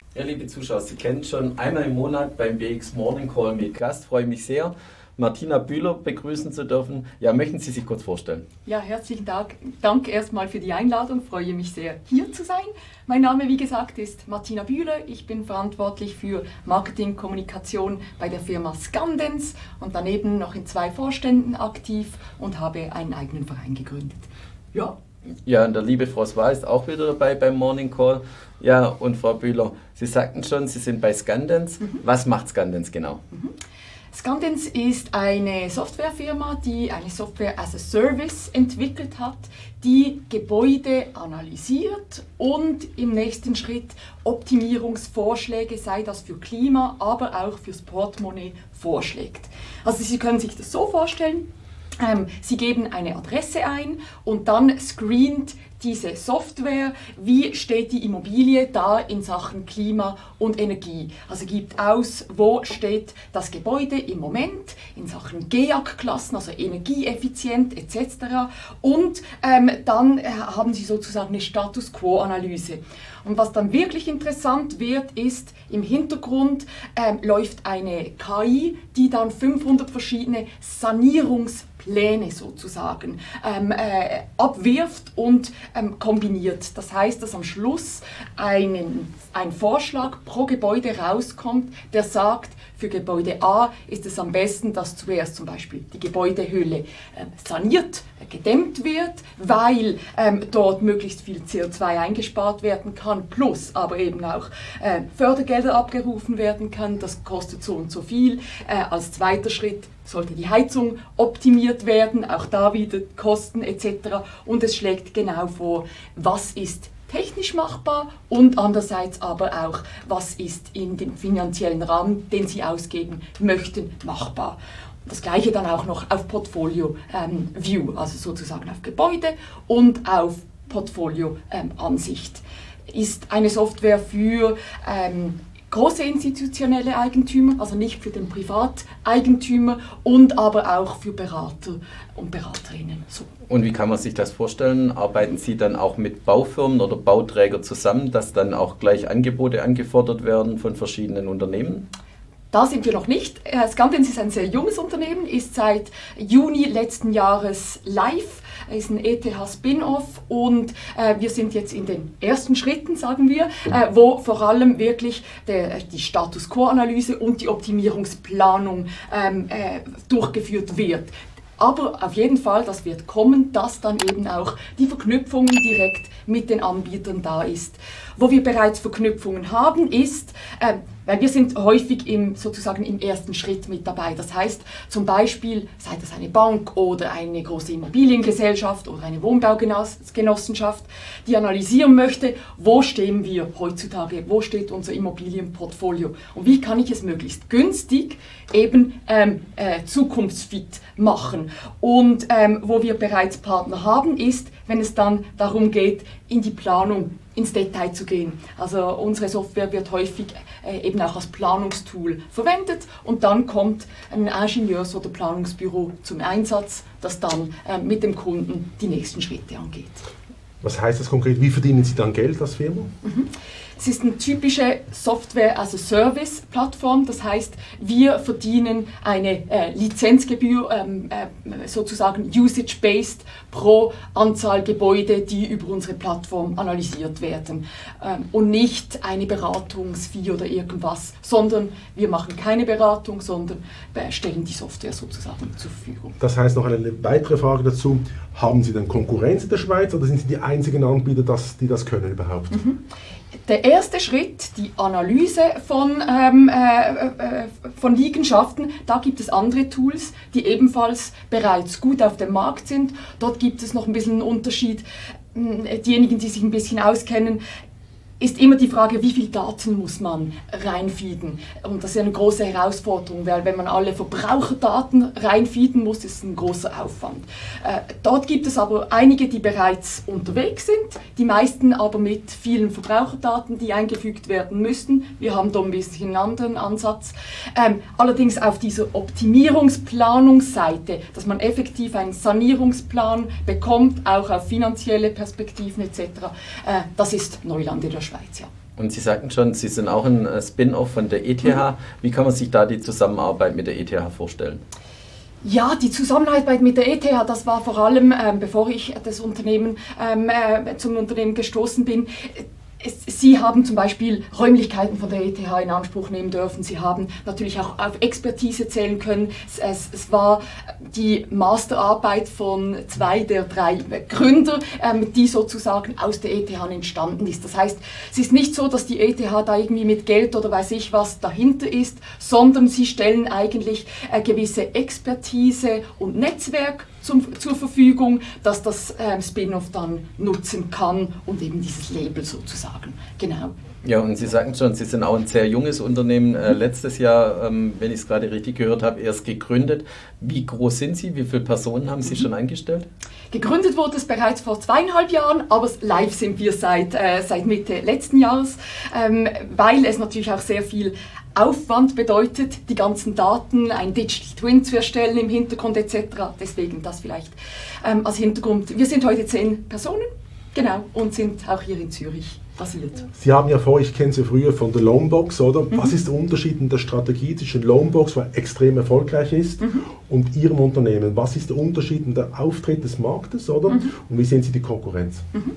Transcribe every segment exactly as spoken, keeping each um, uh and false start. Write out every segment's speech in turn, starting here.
Ja, liebe Zuschauer, Sie kennen schon einmal im Monat beim B X Morning Call mit Gast. Freue mich sehr, Martina Bühler begrüßen zu dürfen. Ja, möchten Sie sich kurz vorstellen? Ja, herzlichen Dank, Dank erstmal für die Einladung. Freue mich sehr, hier zu sein. Mein Name, wie gesagt, ist Martina Bühler. Ich bin verantwortlich für Marketingkommunikation bei der Firma Scandence und daneben noch in zwei Vorständen aktiv und habe einen eigenen Verein gegründet. Ja. Ja, und der liebe Frau Swa ist auch wieder dabei beim Morning Call. Ja, und Frau Bühler, Sie sagten schon, Sie sind bei Scandence. Mhm. Was macht Scandence genau? Mhm. Scandence ist eine Softwarefirma, die eine Software as a Service entwickelt hat, die Gebäude analysiert und im nächsten Schritt Optimierungsvorschläge, sei das für Klima, aber auch fürs Portemonnaie, vorschlägt. Also Sie können sich das so vorstellen, ähm, Sie geben eine Adresse ein und dann screent diese Software, wie steht die Immobilie da in Sachen Klima und Energie. Also gibt aus, wo steht das Gebäude im Moment in Sachen G E A C-Klassen, also energieeffizient et cetera. Und ähm, dann äh, haben Sie sozusagen eine Status-Quo-Analyse. Und was dann wirklich interessant wird, ist, im Hintergrund ähm, läuft eine K I, die dann fünfhundert verschiedene Sanierungspläne sozusagen ähm, äh, abwirft und ähm, kombiniert. Das heißt, dass am Schluss einen, ein Vorschlag pro Gebäude rauskommt, der sagt, für Gebäude A ist es am besten, dass zuerst zum Beispiel die Gebäudehülle äh, saniert, äh, gedämmt wird, weil ähm, dort möglichst viel C O zwei eingespart werden kann, plus aber eben auch äh, Fördergelder abgerufen werden kann. Das kostet so und so viel. Äh, als zweiter Schritt sollte die Heizung optimiert werden, auch da wieder Kosten et cetera. Und es schlägt genau vor, was ist technisch machbar und andererseits aber auch, was ist in dem finanziellen Rahmen, den Sie ausgeben möchten, machbar. Das Gleiche dann auch noch auf Portfolio ähm, View, also sozusagen auf Gebäude und auf Portfolio ähm, Ansicht. Ist eine Software für ähm, große institutionelle Eigentümer, also nicht für den Privateigentümer und aber auch für Berater und Beraterinnen. So. Und wie kann man sich das vorstellen? Arbeiten Sie dann auch mit Baufirmen oder Bauträgern zusammen, dass dann auch gleich Angebote angefordert werden von verschiedenen Unternehmen? Da sind wir noch nicht. Scandence ist ein sehr junges Unternehmen, ist seit Juni letzten Jahres live, ist ein E T H-Spin-Off und äh, wir sind jetzt in den ersten Schritten, sagen wir, äh, wo vor allem wirklich der, die Status-Quo-Analyse und die Optimierungsplanung ähm, äh, durchgeführt wird. Aber auf jeden Fall, das wird kommen, dass dann eben auch die Verknüpfungen direkt mit den Anbietern da ist. Wo wir bereits Verknüpfungen haben, ist, äh, weil wir sind häufig im, sozusagen im ersten Schritt mit dabei. Das heißt zum Beispiel, sei das eine Bank oder eine große Immobiliengesellschaft oder eine Wohnbaugenossenschaft, die analysieren möchte, wo stehen wir heutzutage, wo steht unser Immobilienportfolio und wie kann ich es möglichst günstig eben ähm, äh, zukunftsfit machen. Und ähm, wo wir bereits Partner haben, ist, wenn es dann darum geht, in die Planung, ins Detail zu gehen. Also unsere Software wird häufig äh, eben auch als Planungstool verwendet und dann kommt ein Ingenieurs- oder Planungsbüro zum Einsatz, das dann äh, mit dem Kunden die nächsten Schritte angeht. Was heißt das konkret? Wie verdienen Sie dann Geld als Firma? Mhm. Es ist eine typische Software-as-a-Service-Plattform, das heißt, wir verdienen eine äh, Lizenzgebühr, ähm, äh, sozusagen usage-based pro Anzahl Gebäude, die über unsere Plattform analysiert werden. Ähm, und nicht eine Beratungsfee oder irgendwas, sondern wir machen keine Beratung, sondern äh, stellen die Software sozusagen zur Verfügung. Das heißt, noch eine weitere Frage dazu. Haben Sie denn Konkurrenz in der Schweiz oder sind Sie die einzigen Anbieter, das, die das können überhaupt? Mhm. Der erste Schritt, die Analyse von, ähm, äh, äh, von Liegenschaften, da gibt es andere Tools, die ebenfalls bereits gut auf dem Markt sind. Dort gibt es noch ein bisschen einen Unterschied. Diejenigen, die sich ein bisschen auskennen, ist immer die Frage, wie viel Daten muss man reinfeeden. Und das ist eine große Herausforderung, weil wenn man alle Verbraucherdaten reinfeeden muss, ist es ein großer Aufwand. Äh, dort gibt es aber einige, die bereits unterwegs sind, die meisten aber mit vielen Verbraucherdaten, die eingefügt werden müssen. Wir haben da ein bisschen einen anderen Ansatz. Ähm, allerdings auf dieser Optimierungsplanungsseite, dass man effektiv einen Sanierungsplan bekommt, auch auf finanzielle Perspektiven et cetera, äh, das ist Neuland in der Schweiz. Schweiz, ja. Und Sie sagten schon, Sie sind auch ein Spin-off von der E T H. Mhm. Wie kann man sich da die Zusammenarbeit mit der E T H vorstellen? Ja, die Zusammenarbeit mit der E T H, das war vor allem, ähm, bevor ich das Unternehmen, ähm, äh, zum Unternehmen gestoßen bin. Sie haben zum Beispiel Räumlichkeiten von der E T H in Anspruch nehmen dürfen. Sie haben natürlich auch auf Expertise zählen können. Es, es war die Masterarbeit von zwei der drei Gründer, ähm, die sozusagen aus der E T H entstanden ist. Das heißt, es ist nicht so, dass die E T H da irgendwie mit Geld oder weiß ich was dahinter ist, sondern sie stellen eigentlich äh, gewisse Expertise und Netzwerk Zum, zur Verfügung, dass das ähm, Spin-off dann nutzen kann und eben dieses Label sozusagen. Genau. Ja, und Sie sagten schon, Sie sind auch ein sehr junges Unternehmen, äh, letztes Jahr, ähm, wenn ich es gerade richtig gehört habe, erst gegründet. Wie groß sind Sie? Wie viele Personen haben Sie mhm. schon eingestellt? Gegründet wurde es bereits vor zweieinhalb Jahren, aber live sind wir seit, äh, seit Mitte letzten Jahres, ähm, weil es natürlich auch sehr viel Aufwand bedeutet, die ganzen Daten, ein Digital Twin zu erstellen im Hintergrund et cetera. Deswegen das vielleicht ähm, als Hintergrund. Wir sind heute zehn Personen, genau, und sind auch hier in Zürich basiert. Sie haben ja vor, ich kenne Sie früher von der Loanbox, oder? Mhm. Was ist der Unterschied in der Strategie zwischen Loanbox, was extrem erfolgreich ist, mhm. und Ihrem Unternehmen? Was ist der Unterschied in der Auftritt des Marktes, oder? Mhm. Und wie sehen Sie die Konkurrenz? Mhm.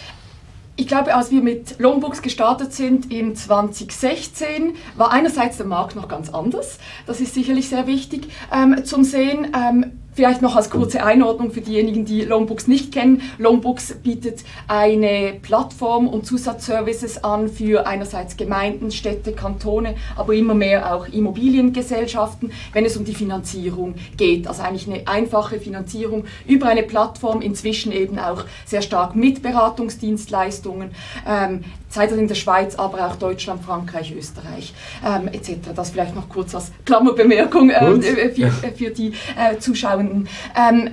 Ich glaube, als wir mit Loanbox gestartet sind im zwanzig sechzehn, war einerseits der Markt noch ganz anders. Das ist sicherlich sehr wichtig ähm, zum Sehen. Ähm, Vielleicht noch als kurze Einordnung für diejenigen, die Loanbox nicht kennen. Loanbox bietet eine Plattform und Zusatzservices an für einerseits Gemeinden, Städte, Kantone, aber immer mehr auch Immobiliengesellschaften, wenn es um die Finanzierung geht. Also eigentlich eine einfache Finanzierung über eine Plattform, inzwischen eben auch sehr stark mit Beratungsdienstleistungen, ähm, Zeit in der Schweiz, aber auch Deutschland, Frankreich, Österreich ähm, et cetera. Das vielleicht noch kurz als Klammerbemerkung ähm, für, für die äh, Zuschauer. Ähm,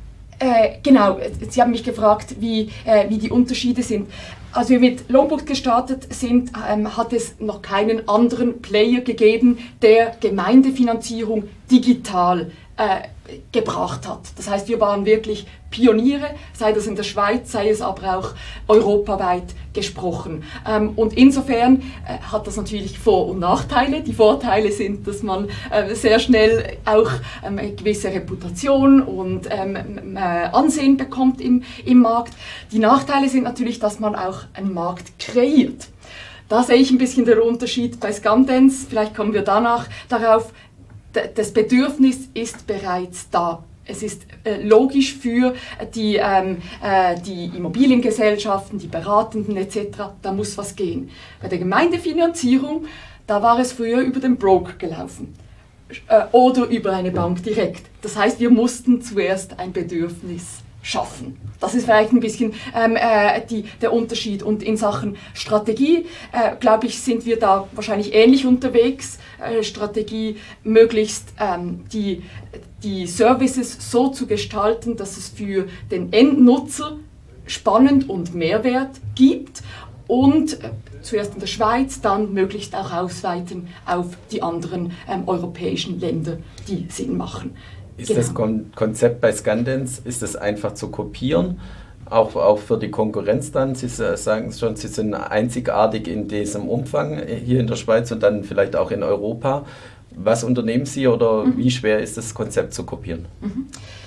äh, genau, Sie haben mich gefragt, wie, äh, wie die Unterschiede sind. Als wir mit Loanbox gestartet sind, ähm, hat es noch keinen anderen Player gegeben, der Gemeindefinanzierung digital äh, gebracht hat. Das heißt, wir waren wirklich Pioniere, sei das in der Schweiz, sei es aber auch europaweit gesprochen. Ähm, und insofern äh, hat das natürlich Vor- und Nachteile. Die Vorteile sind, dass man äh, sehr schnell auch ähm, eine gewisse Reputation und ähm, äh, Ansehen bekommt im, im Markt. Die Nachteile sind natürlich, dass man auch einen Markt kreiert. Da sehe ich ein bisschen den Unterschied bei Scandence, vielleicht kommen wir danach darauf. Das Bedürfnis ist bereits da. Es ist äh, logisch für die, ähm, äh, die Immobiliengesellschaften, die Beratenden et cetera. Da muss was gehen. Bei der Gemeindefinanzierung, da war es früher über den Broker gelaufen äh, oder über eine Bank direkt. Das heißt, wir mussten zuerst ein Bedürfnis schaffen. Das ist vielleicht ein bisschen ähm, äh, die, der Unterschied. Und in Sachen Strategie, äh, glaube ich, sind wir da wahrscheinlich ähnlich unterwegs. Äh, Strategie, möglichst ähm, die, die Services so zu gestalten, dass es für den Endnutzer spannend und Mehrwert gibt. Und äh, zuerst in der Schweiz, dann möglichst auch ausweiten auf die anderen ähm, europäischen Länder, die Sinn machen. Ist genau. Das Kon Konzept bei Scandence, ist es einfach zu kopieren, auch, auch für die Konkurrenz dann? Sie sagen schon, Sie sind einzigartig in diesem Umfang hier in der Schweiz und dann vielleicht auch in Europa. Was unternehmen Sie oder mhm. wie schwer ist das Konzept zu kopieren? Mhm.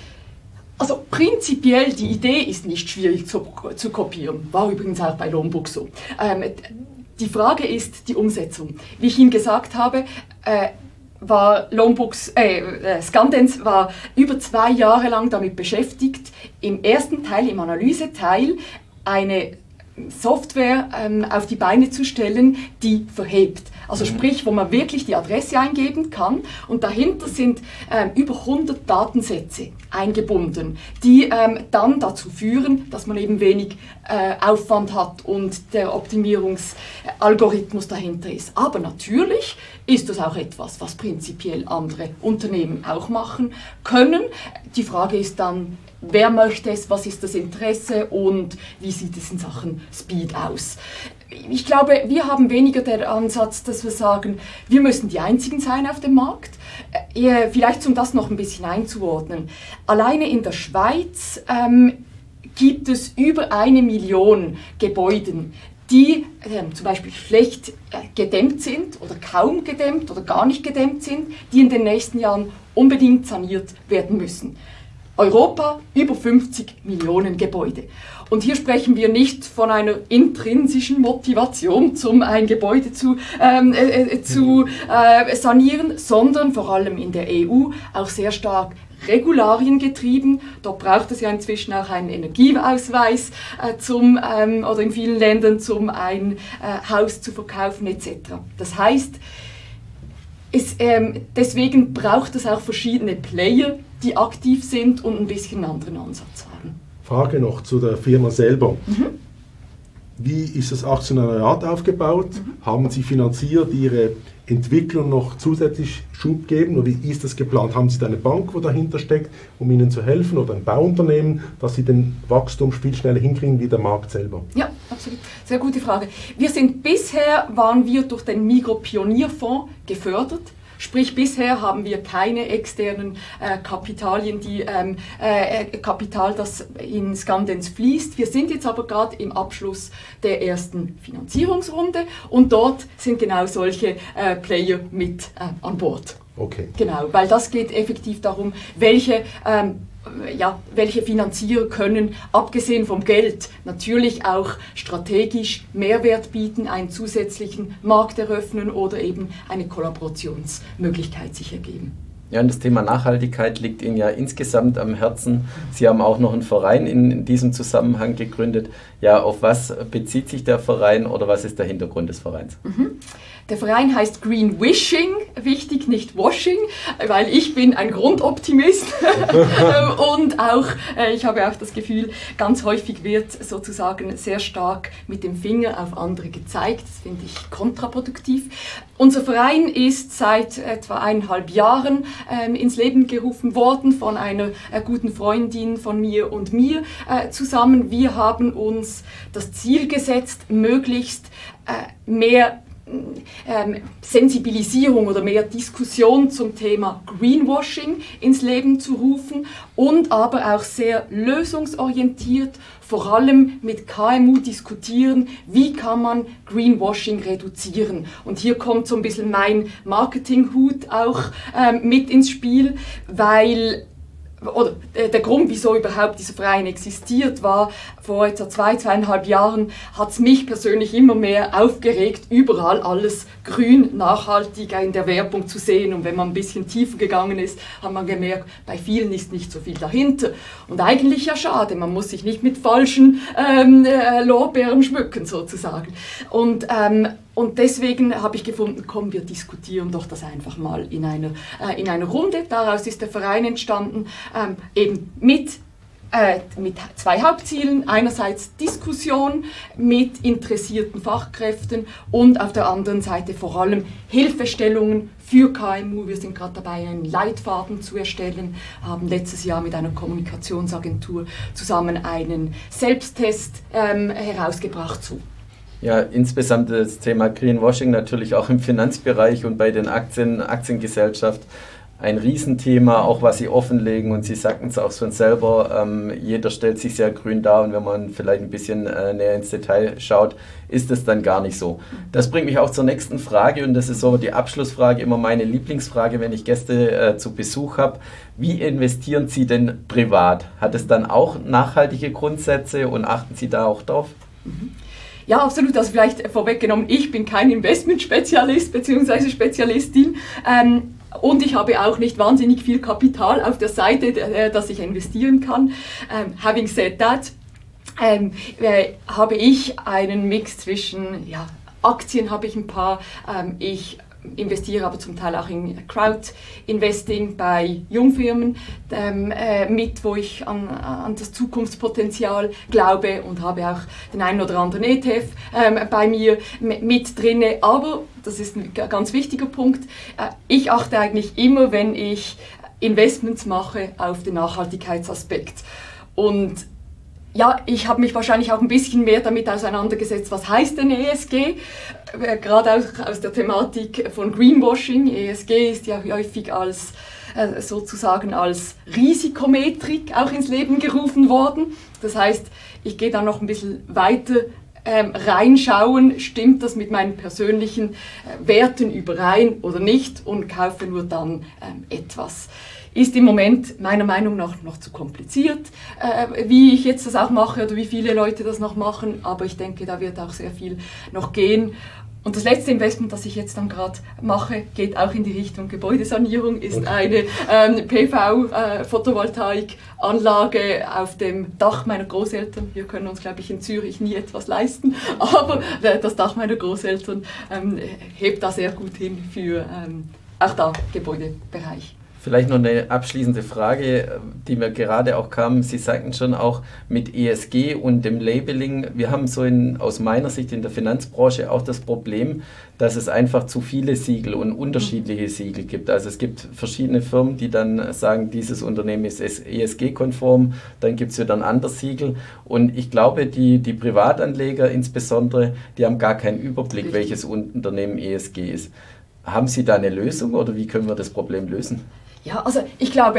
Also prinzipiell, die Idee ist nicht schwierig zu, zu kopieren, war übrigens auch bei Loanbox so. Ähm, die Frage ist die Umsetzung. Wie ich Ihnen gesagt habe, äh, war Loanbox, äh, Scandence war über zwei Jahre lang damit beschäftigt, im ersten Teil, im Analyseteil, eine Software ähm, auf die Beine zu stellen, die verhebt. Also sprich, wo man wirklich die Adresse eingeben kann und dahinter sind ähm, über hundert Datensätze eingebunden, die ähm, dann dazu führen, dass man eben wenig äh, Aufwand hat und der Optimierungsalgorithmus dahinter ist. Aber natürlich ist das auch etwas, was prinzipiell andere Unternehmen auch machen können. Die Frage ist dann, wer möchte es, was ist das Interesse und wie sieht es in Sachen Speed aus? Ich glaube, wir haben weniger den Ansatz, dass wir sagen, wir müssen die Einzigen sein auf dem Markt. Äh, vielleicht um das noch ein bisschen einzuordnen. Alleine in der Schweiz ähm, gibt es über eine Million Gebäude, die äh, zum Beispiel schlecht äh, gedämmt sind oder kaum gedämmt oder gar nicht gedämmt sind, die in den nächsten Jahren unbedingt saniert werden müssen. Europa über fünfzig Millionen Gebäude. Und hier sprechen wir nicht von einer intrinsischen Motivation, um ein Gebäude zu, ähm, äh, zu äh, sanieren, sondern vor allem in der E U auch sehr stark Regularien getrieben. Dort braucht es ja inzwischen auch einen Energieausweis äh, zum, ähm, oder in vielen Ländern, um ein äh, Haus zu verkaufen et cetera. Das heißt, es, ähm, deswegen braucht es auch verschiedene Player, die aktiv sind und ein bisschen einen anderen Ansatz haben. Frage noch zu der Firma selber. Mhm. Wie ist das Aktionariat aufgebaut? Mhm. Haben Sie finanziert Ihre Entwicklung noch zusätzlich Schub geben? Oder wie ist das geplant? Haben Sie da eine Bank, wo dahinter steckt, um Ihnen zu helfen, oder ein Bauunternehmen, dass Sie den Wachstum viel schneller hinkriegen wie der Markt selber? Ja, absolut. Sehr gute Frage. Wir sind bisher, waren wir durch den Migros-Pionierfonds gefördert. Sprich, bisher haben wir keine externen äh, Kapitalien, die, ähm, äh, Kapital, das in Scandens fließt. Wir sind jetzt aber gerade im Abschluss der ersten Finanzierungsrunde und dort sind genau solche äh, Player mit äh, an Bord. Okay. Genau, weil das geht effektiv darum, welche ähm, Ja, welche Finanzier können, abgesehen vom Geld, natürlich auch strategisch Mehrwert bieten, einen zusätzlichen Markt eröffnen oder eben eine Kollaborationsmöglichkeit sich ergeben. Ja, und das Thema Nachhaltigkeit liegt Ihnen ja insgesamt am Herzen. Sie haben auch noch einen Verein in, in diesem Zusammenhang gegründet. Ja, auf was bezieht sich der Verein oder was ist der Hintergrund des Vereins? Mhm. Der Verein heißt Green Wishing, wichtig, nicht Washing, weil ich bin ein Grundoptimist und auch, äh, ich habe auch das Gefühl, ganz häufig wird sozusagen sehr stark mit dem Finger auf andere gezeigt. Das finde ich kontraproduktiv. Unser Verein ist seit etwa eineinhalb Jahren ähm, ins Leben gerufen worden von einer äh, guten Freundin von mir und mir äh, zusammen. Wir haben uns das Ziel gesetzt, möglichst äh, mehr Ähm, Sensibilisierung oder mehr Diskussion zum Thema Greenwashing ins Leben zu rufen und aber auch sehr lösungsorientiert, vor allem mit K M U diskutieren, wie kann man Greenwashing reduzieren. Und hier kommt so ein bisschen mein Marketinghut auch ähm, mit ins Spiel, weil oder der Grund, wieso überhaupt dieser Verein existiert, war, vor etwa zwei, zweieinhalb Jahren hat es mich persönlich immer mehr aufgeregt, überall alles grün, nachhaltiger in der Werbung zu sehen. Und wenn man ein bisschen tiefer gegangen ist, hat man gemerkt, bei vielen ist nicht so viel dahinter. Und eigentlich ja schade, man muss sich nicht mit falschen ähm, äh, Lorbeeren schmücken sozusagen. Und ähm, Und deswegen habe ich gefunden, komm, wir diskutieren doch das einfach mal in einer, äh, in einer Runde. Daraus ist der Verein entstanden, ähm, eben mit, äh, mit zwei Hauptzielen. Einerseits Diskussion mit interessierten Fachkräften und auf der anderen Seite vor allem Hilfestellungen für K M U. Wir sind gerade dabei, einen Leitfaden zu erstellen, haben letztes Jahr mit einer Kommunikationsagentur zusammen einen Selbsttest ähm, herausgebracht. So. Ja, insgesamt das Thema Greenwashing natürlich auch im Finanzbereich und bei den Aktien, Aktiengesellschaft ein Riesenthema, auch was Sie offenlegen, und Sie sagten es auch schon selber, ähm, jeder stellt sich sehr grün dar, und wenn man vielleicht ein bisschen äh, näher ins Detail schaut, ist es dann gar nicht so. Das bringt mich auch zur nächsten Frage, und das ist so die Abschlussfrage, immer meine Lieblingsfrage, wenn ich Gäste äh, zu Besuch habe. Wie investieren Sie denn privat? Hat es dann auch nachhaltige Grundsätze und achten Sie da auch drauf? Mhm. Ja, absolut. Also vielleicht vorweggenommen, ich bin kein Investmentspezialist bzw. Spezialistin ähm, und ich habe auch nicht wahnsinnig viel Kapital auf der Seite, äh, das ich investieren kann. Ähm, having said that, ähm, äh, habe ich einen Mix zwischen, ja, Aktien habe ich ein paar, ähm, ich investiere aber zum Teil auch in Crowd-Investing bei Jungfirmen ähm, äh, mit, wo ich an, an das Zukunftspotenzial glaube, und habe auch den einen oder anderen E T F ähm, bei mir mit drin. Aber, das ist ein ganz wichtiger Punkt, äh, ich achte eigentlich immer, wenn ich Investments mache, auf den Nachhaltigkeitsaspekt. Und ja, ich habe mich wahrscheinlich auch ein bisschen mehr damit auseinandergesetzt, was heißt denn E S G? Äh, gerade auch aus der Thematik von Greenwashing. E S G ist ja häufig als äh, sozusagen als Risikometrik auch ins Leben gerufen worden. Das heißt, ich gehe da noch ein bisschen weiter ähm, reinschauen, stimmt das mit meinen persönlichen äh, Werten überein oder nicht, und kaufe nur dann ähm, etwas. Ist im Moment meiner Meinung nach noch zu kompliziert, äh, wie ich jetzt das auch mache oder wie viele Leute das noch machen, aber ich denke, da wird auch sehr viel noch gehen. Und das letzte Investment, das ich jetzt dann gerade mache, geht auch in die Richtung Gebäudesanierung, ist okay. eine ähm, P V-Photovoltaikanlage äh, auf dem Dach meiner Großeltern. Wir können uns, glaube ich, in Zürich nie etwas leisten, aber äh, das Dach meiner Großeltern ähm, hebt da sehr gut hin für ähm, auch da Gebäudebereich. Vielleicht noch eine abschließende Frage, die mir gerade auch kam. Sie sagten schon auch mit E S G und dem Labeling, wir haben so in, aus meiner Sicht in der Finanzbranche auch das Problem, dass es einfach zu viele Siegel und unterschiedliche Siegel gibt. Also es gibt verschiedene Firmen, die dann sagen, dieses Unternehmen ist E S G-konform, dann gibt es wieder ein anderes Siegel. Und ich glaube, die, die Privatanleger insbesondere, die haben gar keinen Überblick, welches Unternehmen E S G ist. Haben Sie da eine Lösung oder wie können wir das Problem lösen? Ja, also ich glaube,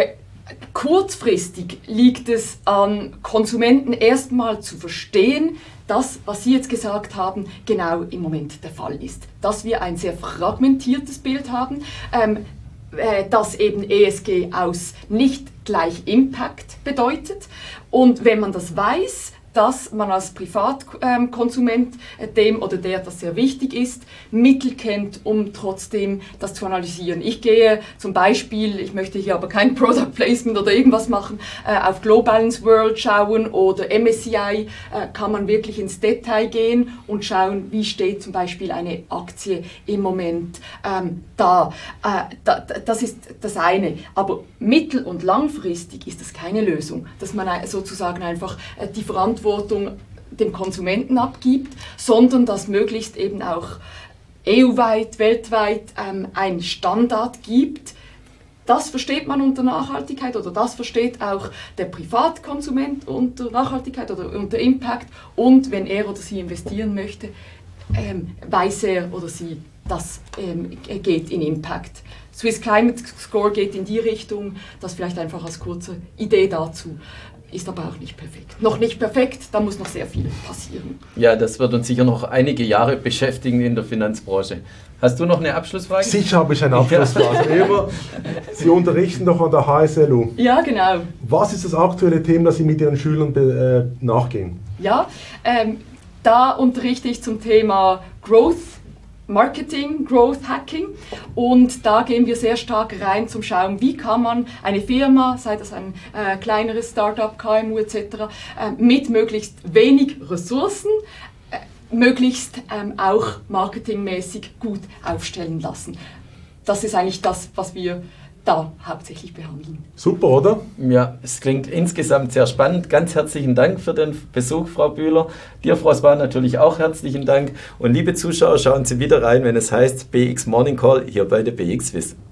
kurzfristig liegt es an Konsumenten erstmal zu verstehen, dass, was Sie jetzt gesagt haben, genau im Moment der Fall ist. Dass wir ein sehr fragmentiertes Bild haben, ähm, äh, dass eben E S G aus nicht gleich Impact bedeutet. Und wenn man das weiß, dass man als Privatkonsument äh, dem oder der, das sehr wichtig ist, Mittel kennt, um trotzdem das zu analysieren. Ich gehe zum Beispiel, ich möchte hier aber kein Product Placement oder irgendwas machen, äh, auf Globalance World schauen oder M S C I, äh, kann man wirklich ins Detail gehen und schauen, wie steht zum Beispiel eine Aktie im Moment ähm, da. Äh, da. Das ist das eine. Aber mittel- und langfristig ist das keine Lösung, dass man sozusagen einfach äh, die Verantwortung dem Konsumenten abgibt, sondern dass möglichst eben auch E U-weit, weltweit ähm, ein Standard gibt. Das versteht man unter Nachhaltigkeit oder das versteht auch der Privatkonsument unter Nachhaltigkeit oder unter Impact, und wenn er oder sie investieren möchte, ähm, weiß er oder sie, das ähm, geht in Impact. Swiss Climate Score geht in die Richtung, das vielleicht einfach als kurze Idee dazu. Ist aber auch nicht perfekt. Noch nicht perfekt, da muss noch sehr viel passieren. Ja, das wird uns sicher noch einige Jahre beschäftigen in der Finanzbranche. Hast du noch eine Abschlussfrage? Sicher habe ich eine Abschlussfrage. Eva, Sie unterrichten doch an der H S L U. Ja, genau. Was ist das aktuelle Thema, das Sie mit Ihren Schülern äh, nachgehen? Ja, ähm, da unterrichte ich zum Thema Growth Marketing, Growth Hacking, und da gehen wir sehr stark rein zum Schauen, wie kann man eine Firma, sei das ein äh, kleineres Startup, K M U et cetera, äh, mit möglichst wenig Ressourcen äh, möglichst ähm, auch marketingmäßig gut aufstellen lassen. Das ist eigentlich das, was wir da hauptsächlich behandeln. Super, oder? Ja, es klingt insgesamt sehr spannend. Ganz herzlichen Dank für den Besuch, Frau Bühler. Dir, Frau Spahn, natürlich auch herzlichen Dank. Und liebe Zuschauer, schauen Sie wieder rein, wenn es heißt B X Morning Call hier bei der B X Swiss.